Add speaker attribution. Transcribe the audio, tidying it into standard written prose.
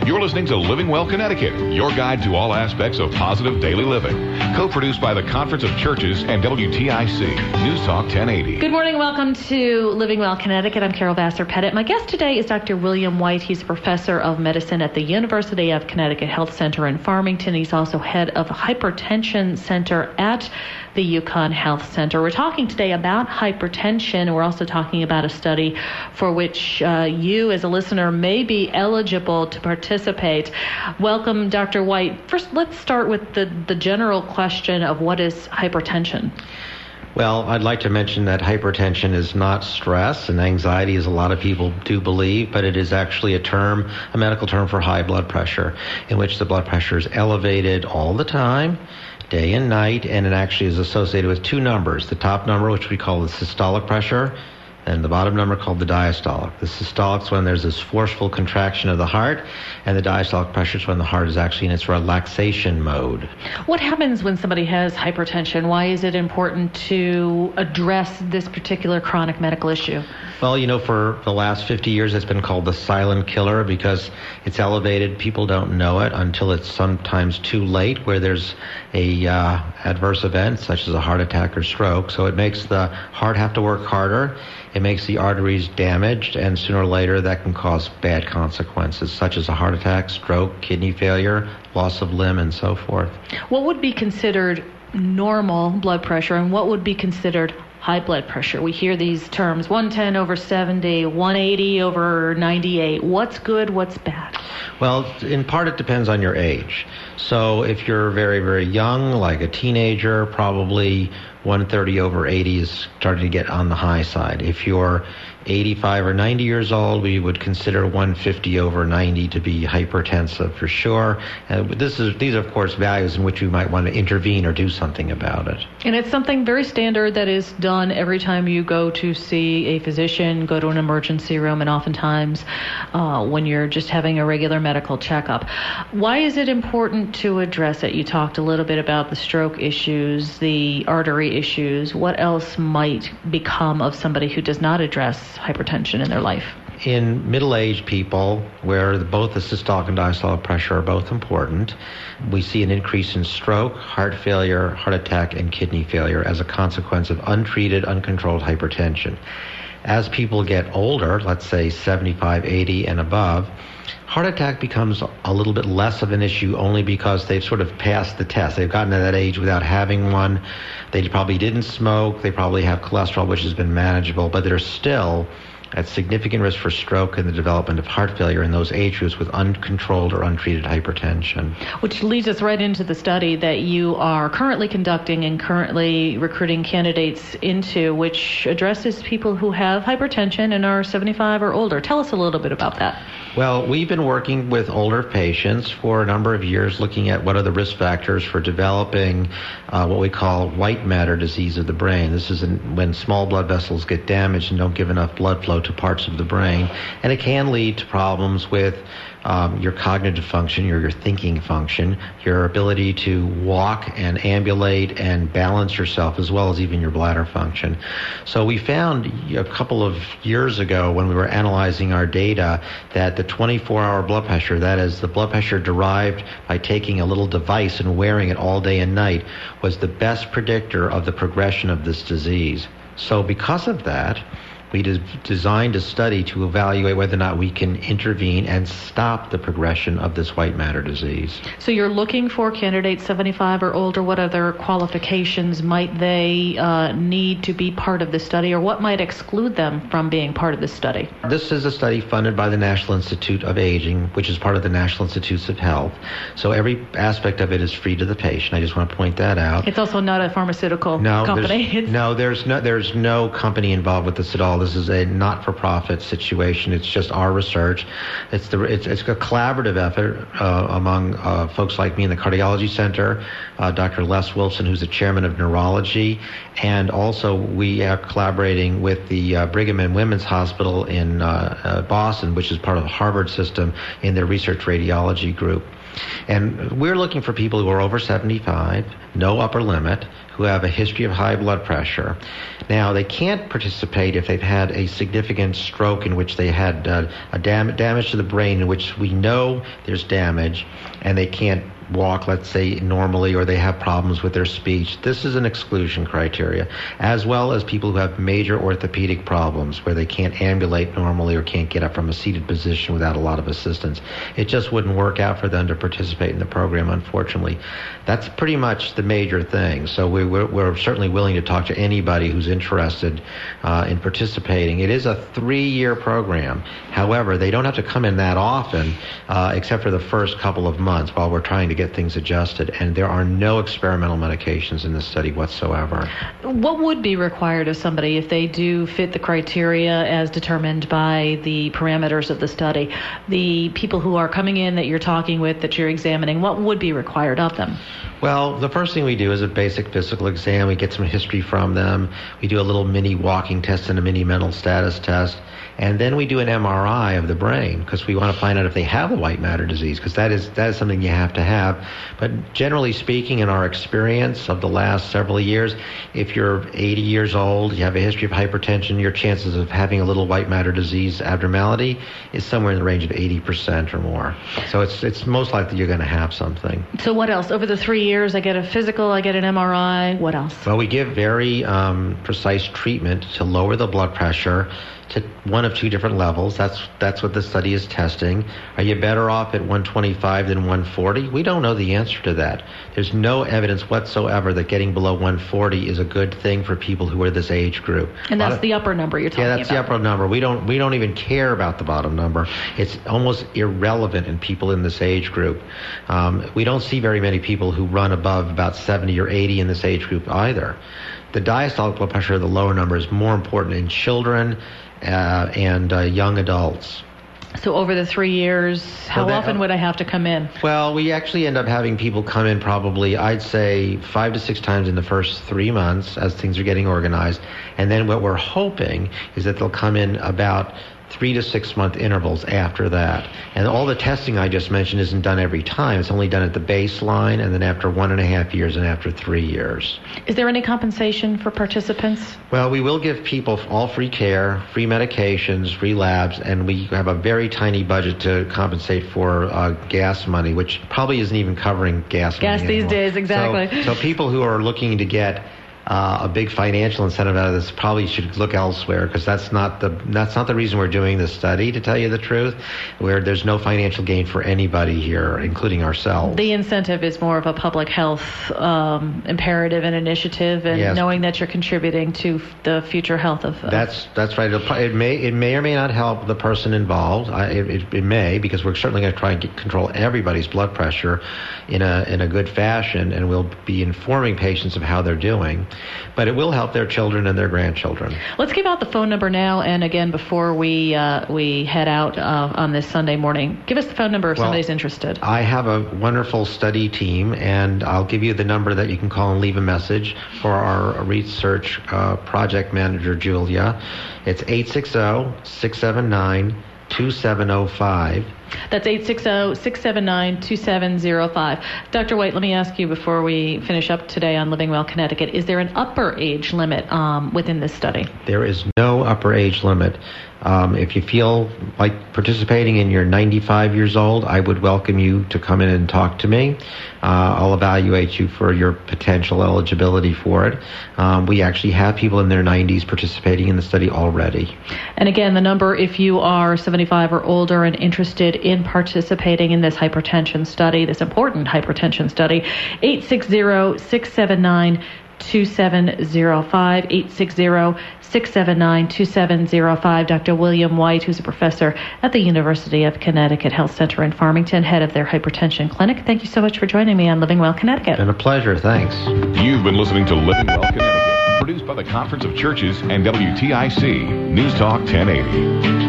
Speaker 1: You're listening to Living Well Connecticut, your guide to all aspects of positive daily living. Co-produced by the Conference of Churches and WTIC, News Talk 1080.
Speaker 2: Good morning. Welcome to Living Well Connecticut. I'm Carol Vassar-Pettit. My guest today is Dr. William White. He's a professor of medicine at the University of Connecticut Health Center in Farmington. He's also head of Hypertension Center at the UConn Health Center. We're talking today about hypertension. We're also talking about a study for which you as a listener may be eligible to participate. Welcome, Dr. White. First, let's start with the general question of what is hypertension.
Speaker 3: Well, I'd like to mention that hypertension is not stress and anxiety, as a lot of people do believe, but it is actually a medical term for high blood pressure, in which the blood pressure is elevated all the time, day and night, and it actually is associated with two numbers. The top number, which we call the systolic pressure, and the bottom number called the diastolic. The systolic is when there's this forceful contraction of the heart, and the diastolic pressure is when the heart is actually in its relaxation mode.
Speaker 2: What happens when somebody has hypertension? Why is it important to address this particular chronic medical issue?
Speaker 3: Well, for the last 50 years, it's been called the silent killer because it's elevated. People don't know it until it's sometimes too late, where there's a adverse event, such as a heart attack or stroke. So it makes the heart have to work harder. It makes the arteries damaged, and sooner or later that can cause bad consequences, such as a heart attack, stroke, kidney failure, loss of limb, and so forth.
Speaker 2: What would be considered normal blood pressure, and what would be considered high blood pressure? We hear these terms, 110 over 70, 180 over 98. What's good, what's bad?
Speaker 3: Well, in part it depends on your age. So if you're very, very young, like a teenager, probably 130 over 80 is starting to get on the high side. If you're 85 or 90 years old, we would consider 150 over 90 to be hypertensive for sure. These are, of course, values in which we might want to intervene or do something about it.
Speaker 2: And it's something very standard that is done every time you go to see a physician, go to an emergency room, and oftentimes when you're just having a regular medical checkup. Why is it important to address it? You talked a little bit about the stroke issues, the artery issues. What else might become of somebody who does not address hypertension in their life?
Speaker 3: In middle-aged people, where both the systolic and diastolic pressure are both important, we see an increase in stroke, heart failure, heart attack, and kidney failure as a consequence of untreated, uncontrolled hypertension. As people get older, let's say 75, 80, and above, heart attack becomes a little bit less of an issue only because they've sort of passed the test. They've gotten to that age without having one. They probably didn't smoke. They probably have cholesterol, which has been manageable, but they're still at significant risk for stroke and the development of heart failure in those age groups with uncontrolled or untreated hypertension.
Speaker 2: Which leads us right into the study that you are currently conducting and currently recruiting candidates into, which addresses people who have hypertension and are 75 or older. Tell us a little bit about that.
Speaker 3: Well, we've been working with older patients for a number of years, looking at what are the risk factors for developing what we call white matter disease of the brain. This is when small blood vessels get damaged and don't give enough blood flow to parts of the brain, and it can lead to problems with your cognitive function, your thinking function, your ability to walk and ambulate and balance yourself, as well as even your bladder function. So we found a couple of years ago when we were analyzing our data that the 24-hour blood pressure, that is the blood pressure derived by taking a little device and wearing it all day and night, was the best predictor of the progression of this disease. So because of that, we designed a study to evaluate whether or not we can intervene and stop the progression of this white matter disease.
Speaker 2: So you're looking for candidates 75 or older. What other qualifications might they need to be part of the study, or what might exclude them from being part of the study?
Speaker 3: This is a study funded by the National Institute of Aging, which is part of the National Institutes of Health. So every aspect of it is free to the patient. I just want to point that out.
Speaker 2: It's also not a pharmaceutical company.
Speaker 3: There's no company involved with this at all. This is a not-for-profit situation. It's just our research. It's a collaborative effort among folks like me in the Cardiology Center, Dr. Les Wilson, who's the chairman of neurology, and also we are collaborating with the Brigham and Women's Hospital in Boston, which is part of the Harvard system, in their research radiology group. And we're looking for people who are over 75, no upper limit, who have a history of high blood pressure. Now, they can't participate if they've had a significant stroke in which they had damage to the brain in which we know there's damage, and they can't walk, let's say, normally, or they have problems with their speech. This is an exclusion criteria, as well as people who have major orthopedic problems where they can't ambulate normally or can't get up from a seated position without a lot of assistance. It just wouldn't work out for them to participate in the program, unfortunately. That's pretty much the major thing. So we're certainly willing to talk to anybody who's interested in participating. It is a 3-year program. However, they don't have to come in that often, except for the first couple of months while we're trying to get things adjusted, and there are no experimental medications in this study whatsoever.
Speaker 2: What would be required of somebody if they do fit the criteria as determined by the parameters of the study? The people who are coming in that you're talking with, that you're examining, what would be required of them?
Speaker 3: Well, the first thing we do is a basic physical exam. We get some history from them. We do a little mini walking test and a mini mental status test. And then we do an MRI of the brain because we want to find out if they have a white matter disease, because that is something you have to have. But generally speaking, in our experience of the last several years, if you're 80 years old, you have a history of hypertension, your chances of having a little white matter disease abnormality is somewhere in the range of 80% or more. So it's most likely you're going to have something.
Speaker 2: So what else? Over the 3 years, I get a physical, I get an MRI. What else?
Speaker 3: Well, we give very precise treatment to lower the blood pressure to one of 2 different levels. That's what the study is testing. Are you better off at 125 than 140? We don't know the answer to that. There's no evidence whatsoever that getting below 140 is a good thing for people who are this age group.
Speaker 2: And that's the upper number you're talking about.
Speaker 3: Yeah, that's the upper number. We don't even care about the bottom number. It's almost irrelevant in people in this age group. We don't see very many people who run above about 70 or 80 in this age group either. The diastolic blood pressure, the lower number, is more important in children and young adults.
Speaker 2: So over the 3 years, how often would I have to come in?
Speaker 3: Well, we actually end up having people come in probably, I'd say, 5 to 6 times in the first 3 months as things are getting organized. And then what we're hoping is that they'll come in about 3 to 6 month intervals after that. And all the testing I just mentioned isn't done every time. It's only done at the baseline and then after 1.5 years and after 3 years.
Speaker 2: Is there any compensation for participants?
Speaker 3: Well, we will give people all free care, free medications, free labs, and we have a very tiny budget to compensate for gas money, which probably isn't even covering gas money
Speaker 2: Gas these
Speaker 3: anymore.
Speaker 2: days, exactly.
Speaker 3: So people who are looking to get a big financial incentive out of this probably should look elsewhere, because that's not the reason we're doing this study, to tell you the truth, where there's no financial gain for anybody here, including ourselves.
Speaker 2: The incentive is more of a public health imperative and initiative, and
Speaker 3: yes,
Speaker 2: knowing that you're contributing to the future health of...
Speaker 3: That's right. It may or may not help the person involved. It may, because we're certainly going to try and control everybody's blood pressure in a good fashion, and we'll be informing patients of how they're doing. But it will help their children and their grandchildren.
Speaker 2: Let's give out the phone number now, and again, before we head out on this Sunday morning, give us the phone number if somebody's interested.
Speaker 3: I have a wonderful study team, and I'll give you the number that you can call and leave a message for our research project manager, Julia. It's 860-679-2705.
Speaker 2: That's 860-679-2705. Dr. White, let me ask you before we finish up today on Living Well Connecticut, is there an upper age limit within this study?
Speaker 3: There is no upper age limit. If you feel like participating and you're 95 years old, I would welcome you to come in and talk to me. I'll evaluate you for your potential eligibility for it. We actually have people in their 90s participating in the study already.
Speaker 2: And again, the number, if you are 75 or older and interested in participating in this hypertension study, this important hypertension study, 860-679-2705, 860-679-2705. Dr. William White, who's a professor at the University of Connecticut Health Center in Farmington, head of their hypertension clinic. Thank you so much for joining me on Living Well Connecticut.
Speaker 3: It's been a pleasure. Thanks.
Speaker 1: You've been listening to Living Well Connecticut, produced by the Conference of Churches and WTIC News Talk 1080.